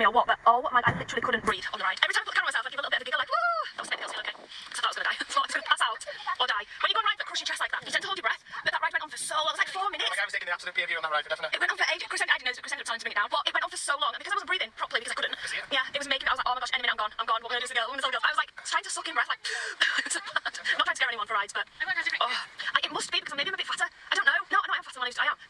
me or what, but oh my, I literally couldn't breathe on the ride. Every time I put the camera on myself, I'd give a little bit of a giggle like, woo! That was Pales, okay? Because I thought I was going to die. I thought I was going to pass out or die. When you go on rides that crush your chest like that, you tend to hold your breath, but that ride went on for so long. It was like 4 minutes. Oh my God, I was taking the absolute POV on that ride, for definite. It went on for ages. Chris ended up telling to bring it down, but it went on for so long, and because I wasn't breathing properly because I couldn't. Yeah, it was making me, I was like, oh my gosh, any minute I'm gone. What am I going to do to the girl? I was like trying to suck in breath, like, it was so bad. Not trying to scare anyone for rides, but it must be because maybe I'm a bit fatter. I don't know. No, I am fatter than I am.